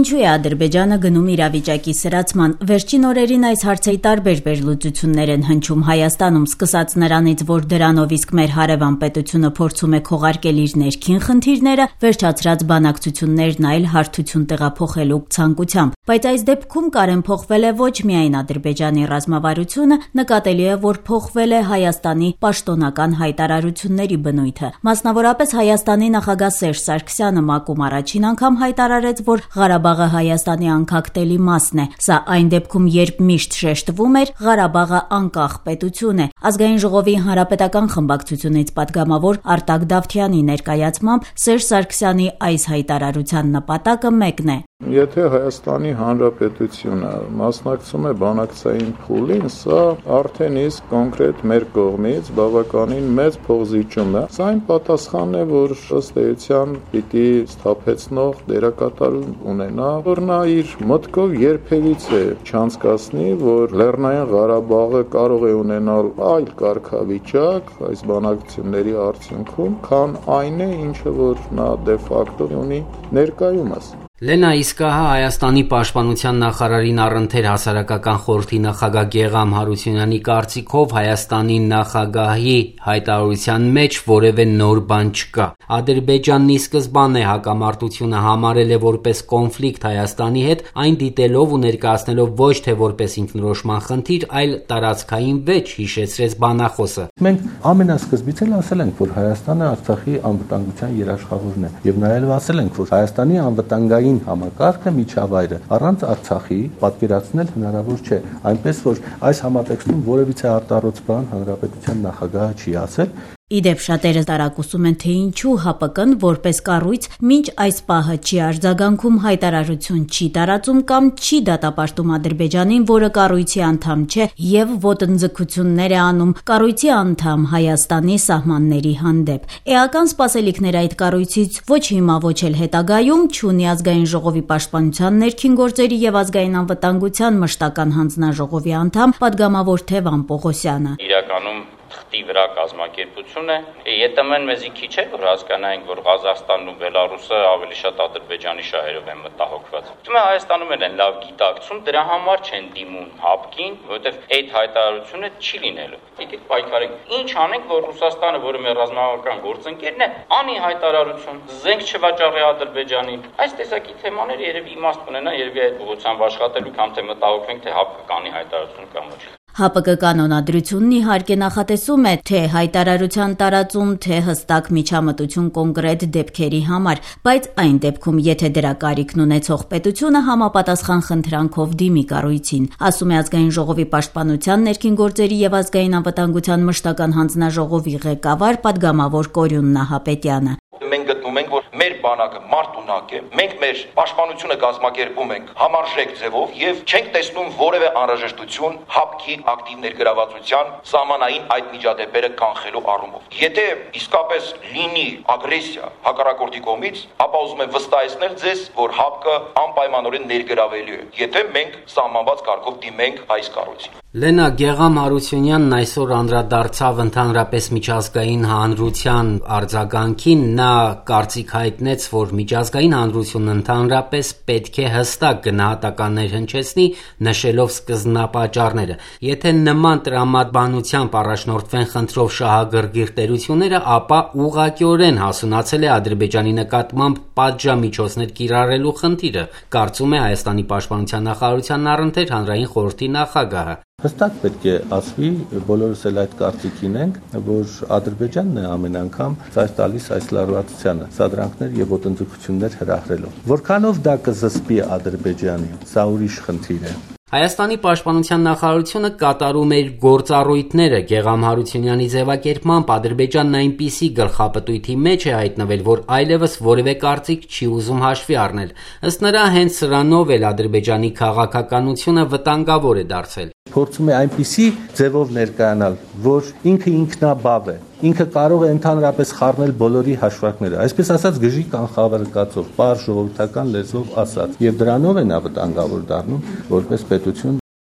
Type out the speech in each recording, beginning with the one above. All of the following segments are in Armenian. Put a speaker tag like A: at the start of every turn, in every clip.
A: Ինչու է Ադրբեջանը գնում իրավիճակի սրացման։ Վերջին օրերին այս հարցերի տարբեր վերլուծություններ են հնչում Հայաստանում, սկսած նրանից, որ դրանով իսկ մեր հարևան պետությունը փորձում է քողարկել իր ներքին խնդիրները, վերջացրած բանակցություններն այլ հարթություն տեղափոխելու ցանկությամբ։ Բայց այս դեպքում կարեն-փոխվել է ոչ միայն Ադրբեջանի ռազմավարությունը, նկատելի է, որ փոխվել է Հայաստանի պաշտոնական հայտարարությունների բնույթը։ Մասնավորապես Հայաստանի նախագահ Սերժ Սարգսյանը ՄԱԿ-ում առաջին անգամ հայտարարեց, որ Ղարաբաղը Հայաստանի անկախտելի մասն է։ Սա այն դեպքում, երբ միշտ շեշտվում էր Ղարաբաղը անկախ պետություն է։ Ազգային ժողովի հանրապետական խմբակցությունից պատգամավոր Արտակ Դավթյանի ներկայացմամբ Սերժ Սարգսյանի այս հայտարարության նպատակը մեկն է։
B: Եթե Հայաստանի Հանրապետությունը մասնակցում է բանակցային փուլին, սա արդեն իսկ կոնկրետ մեր կողմից բավականին մեծ փոխզիջում է։ Սա այն պատասխանն է, որ ըստ էության պիտի սթափեցնող դերակատարում ունենա, որ նա իր մտքով երբևիցե չանցկացնի, որ Լեռնային Ղարաբաղը կարող է ունենալ այլ կարգավիճակ այս բանակցությունների արդյունքում, քան այն է, ինչը որ նա դե ֆակտո ունի ներկայումս։
C: Լենա, իսկ հա Հայաստանի պաշտպանության նախարարին առընթեր հասարակական խորհրդի նախագահ Գեգամ Հարությունյանի կարծիքով Հայաստանի նախագահի հայտարարության մեջ որևէ նոր բան չկա։ Ադրբեջանն ի սկզբանե հակամարտությունը համարել է որպես կոնֆլիկտ Հայաստանի հետ, այն դիտելով ու ներկայացնելով ոչ թե որպես ինքնորոշման խնդիր, այլ տարածքային վեճ, հիշեցրեց բանախոսը։
D: Մենք ամենասկզբից էլ ասել ենք, որ Հայաստանը Արցախի անվտանգության երաշխավորն է, եւ նաեւ ասել ենք, որ Հայաստանի անվտանգային համակարգը միջավայրը առանց Արցախի պատկերացնել հնարավոր չէ, այնպես որ այս համատեքստում որևիցե արտառոց բան հանրապետության նախագահը չի ասել։
A: Իդեպ շատերը տարակուսում են, թե ինչու ՀՊԿ-ն որպես կառույց մինչ այս պահը չի արձագանքում, հայտարարություն չի տարածում կամ չի դատապարտում Ադրբեջանին, որը կառույցի անդամ չէ եւ ոտնձգություններ է անում կառույցի անդամ Հայաստանի սահմանների հանդեպ։ Էական սպասելիքներ այդ կառույցից ոչ հիմա, ոչ էլ հետագայում չունի Ազգային ժողովի պաշտպանության, ներքին գործերի եւ ազգային անվտանգության մշտական հանձնաժողովի անդամ պատգամավոր Թևան Պողոսյանը։
E: Իրականում թղթի վրա կազմակերպություն է։ ԵՏՄ-ն մեզի քիչ է, որ հասկանայինք, որ Ղազախստանն ու Բելարուսը ավելի շատ Ադրբեջանի շահերով են մտահոգված։ Դու Հայաստանում են լավ գիտակցում, դրա համար չեն դիմում ՀԱՊԿ-ին, որովհետև այդ հայտարարությունը չի լինելու։ Եկեք պայքարենք։ Ինչ անենք, որ Ռուսաստանը, որը մեր ռազմավարական գործընկերն է, անի հայտարարություն, զենք չվաճառի Ադրբեջանին։ Այս տեսակի թեմաները երևի իմաստ ունենա, երևի այդ ուղղությամբ աշխատելու կամ թե մտահոգվենք, թե ՀԱՊԿ կանի հայտարարություն կամ ոչ։
A: ՀԱՊԿ կանոնադրությունն իհարկե նախատեսում է թե հայտարարության տարածում, թե հստակ միջամտություն կոնկրետ դեպքերի համար, բայց այն դեպքում, եթե դրա կարիքն ունեցող պետությունը համապատասխան խնդրանքով դիմի կառույցին, ասում է Ազգային ժողովի պաշտպանության, ներքին գործերի եւ ազգային անվտանգության մշտական հանձնաժողովի ղեկավար պատգամավոր Կորյուն Նահապետյանը։
F: Մենք գտնում ենք, որ մեր բանակը մարտունակ է, մենք մեր պաշտպանությունը կազմակերպում ենք համարժեք ձևով եւ չենք տեսնում որևէ անհրաժեշտություն ՀԱՊԿ-ի ակտիվ ներգրավվածության սահմանային այդ միջադեպերը կանխելու առումով։ Եթե իսկապես լինի ագրեսիա հակառակորդի կողմից, ապա ուզում եմ վստահեցնել ձեզ, որ ՀԱՊԿ-ը անպայմանորեն ներգրավելու է, եթե մենք սահմանված կարգով դիմենք այս կառույցին։
C: Լենա, Գեգամ Հարությունյանն այսօր անդրադարձավ ընդհանրապես միջազգային հանրության արձագանքին, նա կարծիք հայտնեց, որ միջազգային հանրությունն ընդհանրապես պետք է հստակ գնահատականներ հնչեցնի, նշելով սկզբնապատճառները։ Եթե նման տրամաբանությամբ առաջնորդվեն խնդրով շահագրգիռ տերությունները, ապա ուղղակիորեն հասունացել է Ադրբեջանի նկատմամբ պատժամիջոցներ կիրառելու խնդիրը, կարծում է Հայաստանի պաշտպանության նախարարության առընթեր հանրային խորհրդի նախագահը։
D: Հստակ պետք է ասվի, բոլորս էլ այդ կարծիքին ենք, որ Ադրբեջանն է ամեն անգամ ցույց տալիս այս լարվածությանը, սադրանքներ եւ ոտնձգություններ հրահրելով։ Որքանով դա կզսպի Ադրբեջանին, սա ուրիշ խնդիր է։
C: Հայաստանի պաշտպանության նախարարությունը կատարում էր գործառույթները Գեգամ Հարությունյանի ձևակերպմամբ Ադրբեջանն այնպիսի գլխապտույտի մեջ է հայտնվել, որ այլևս որևէ կարծիք չի ուզում հաշվի առնել։ Ըստ նրա, հենց սրանով էլ Ադրբեջանի քաղաքականությունը վտանգավոր է դարձել։
D: Փորձում է այնպիսի ձևով ներկայանալ, որ ինքը ինքնաբավ է, ինքը կարող է ընդհանրապես խառնել բոլորի հաշվարկները, այսպես ասած գժի կանխավարկածով, պարզ ժողովրդական լեզվով ասած, եւ դրանով է նա վտանգավոր դառնում որպես պետություն։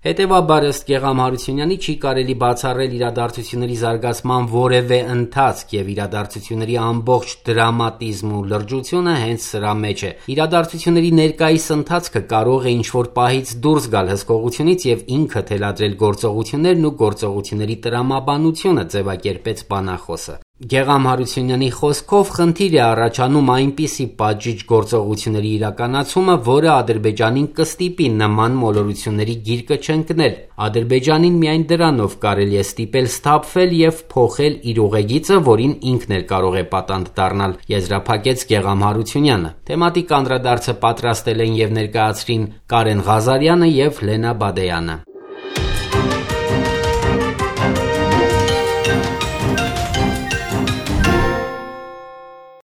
C: Հետևաբար ըստ Գեղամ Հարությունյանի չի կարելի բացառել իրադարձությունների զարգացման որևէ ընթացք եւ իրադարձությունների ամբողջ դրամատիզմ ու լրջությունը հենց սրա մեջ է։ Իրադարձությունների ներկայիս ընթացքը կարող է ինչ-որ պահից դուրս գալ հսկողությունից եւ ինքը թելադրել գործողություններն ու գործողությունների տրամաբանությունը, ձևակերպեց բանախոսը։ Գեղամ Հարությունյանի խոսքով խնդիր է առաջանում այնպիսի պատժիչ գործողությունների իրականացումը, որը Ադրբեջանին կստիպի նման մոլորությունների գիրկը չընկնել։ Ադրբեջանին միայն դրանով կարելի է ստիպել սթափվել եւ փոխել իր ուղեգիծը, որին ինքն էլ կարող է պատանդ դառնալ, եզրափակեց Գեղամ Հարությունյանը։ Թեմատիկ անդրադարձը պատրաստել են եւ ներկայացրին Կարեն Ղազարյանը եւ Լենա Բադեյանը։